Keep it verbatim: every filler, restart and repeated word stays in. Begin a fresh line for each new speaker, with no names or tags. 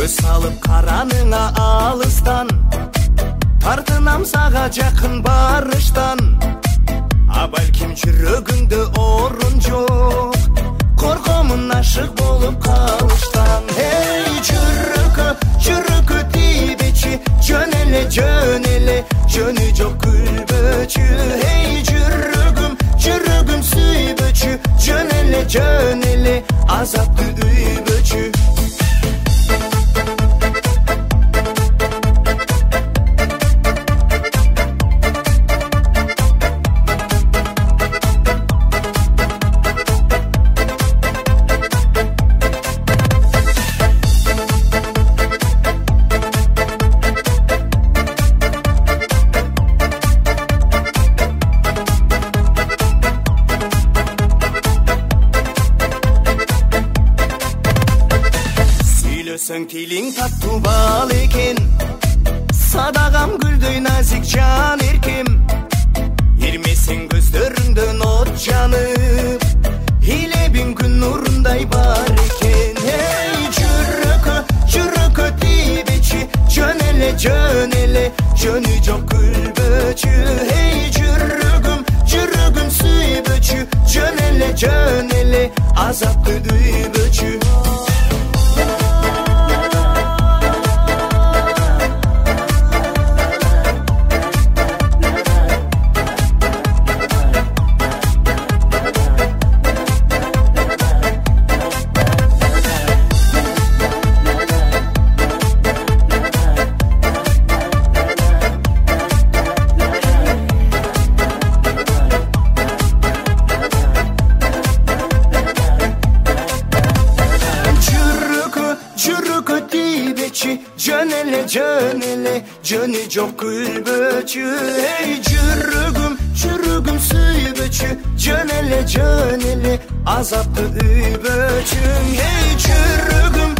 көз салып караныңа алыстан, тартынам сага жакын барыштан. А балким жүрөгүңдө орун жок, коркомун ашык болуп калыштан. Эй жүрөгө, жүрөгө тийбечи, жөн эле, жөн эле, жөнү жок күлбөчү. Эй жүрөгүм, жүрөгүм сүйбөчү, жөн эле, жөн эле, азапты үйбөчү. Сөң тилиң таттуу бал экен, садагам гүлдөй назик жан эркем. Ирмесең көздөрүңдөн от жанып, илебиң күн нурундай бар экен. Эй жүрөгө, жүрөгө тийбечи, жөн эле, жөн эле, жөнү жок күлбөчү. Эй жүрөгүм, жүрөгүм сүйбөчү, жөн эле, жөн эле, азапты үйбөчү. Жөн эле, жөн эле, жөнү жок күлбөчү. Эй жүрөгүм, жүрөгүм сүйбөчү, жөн эле, жөн эле, азапты үйбөчү. Эй жүрөгүм,